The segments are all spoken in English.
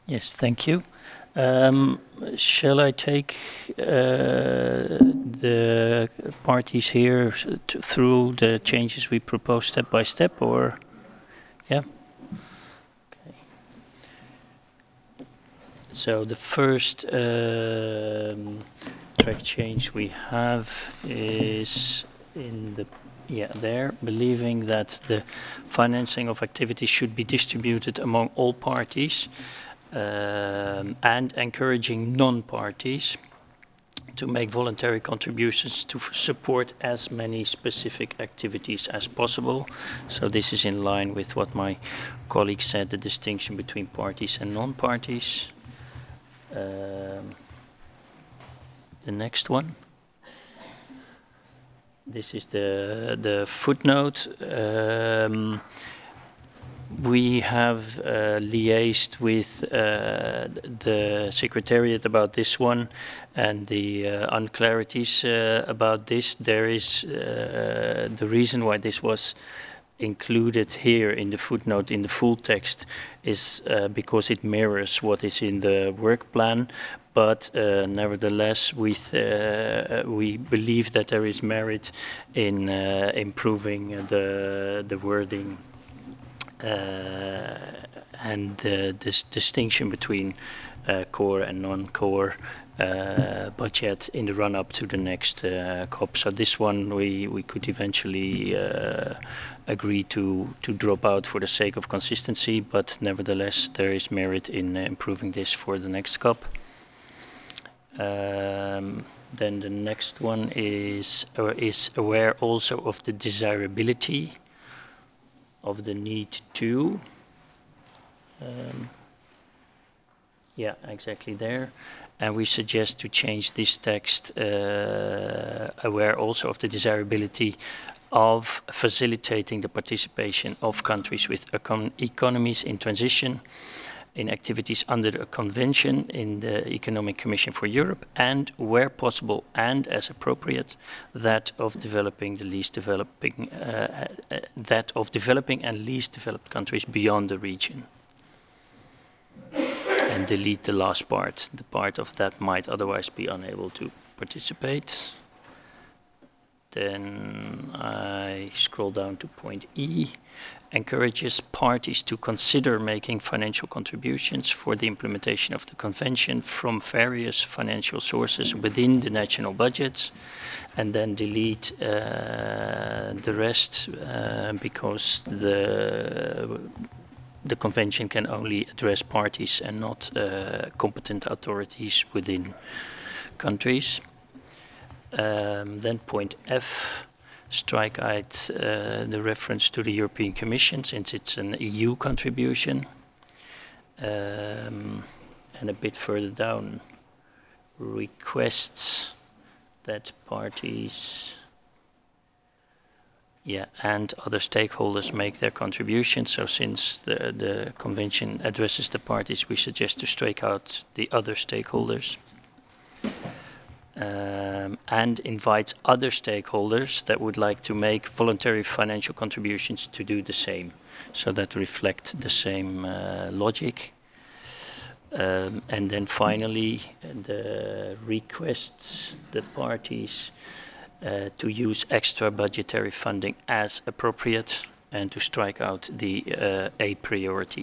Yes, thank you. Shall I take the parties here through the changes we propose step by step, or yeah? Okay. So the first track change we have is in the there, believing that the financing of activities should be distributed among all parties and encouraging non-parties to make voluntary contributions to support as many specific activities as possible. So this is in line with what my colleague said, the distinction between parties and non-parties. The next one. This is the footnote. We have liaised with the Secretariat about this one and the unclarities about this. There is the reason why this was included here in the footnote in the full text is because it mirrors what is in the work plan, but nevertheless we believe that there is merit in improving the wording and this distinction between core and non-core budget in the run-up to the next COP. So this one we could eventually agree to drop out for the sake of consistency, but nevertheless there is merit in improving this for the next COP. Then the next one is aware also of the desirability of the need to yeah, exactly there. And we suggest to change this text aware also of the desirability of facilitating the participation of countries with economies in transition in activities under a convention in the Economic Commission for Europe, and where possible and as appropriate, that of developing and least developed countries beyond the region. And delete the last part, the part of that might otherwise be unable to participate. Then I scroll down to point E, encourages parties to consider making financial contributions for the implementation of the convention from various financial sources within the national budgets, and then delete the rest because the convention can only address parties and not competent authorities within countries. Then point F, strike out the reference to the European Commission since it's an EU contribution. And a bit further down, requests that parties and other stakeholders make their contributions. So since the convention addresses the parties, we suggest to strike out the other stakeholders. And invites other stakeholders that would like to make voluntary financial contributions to do the same. So that reflect the same logic. And then finally, the requests the parties to use extra budgetary funding as appropriate and to strike out the a priority.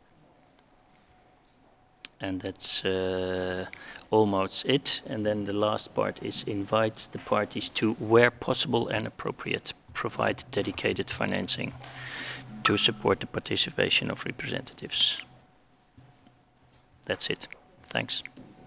And that's almost it. And then the last part is invites the parties to, where possible and appropriate, provide dedicated financing to support the participation of representatives. That's it. Thanks.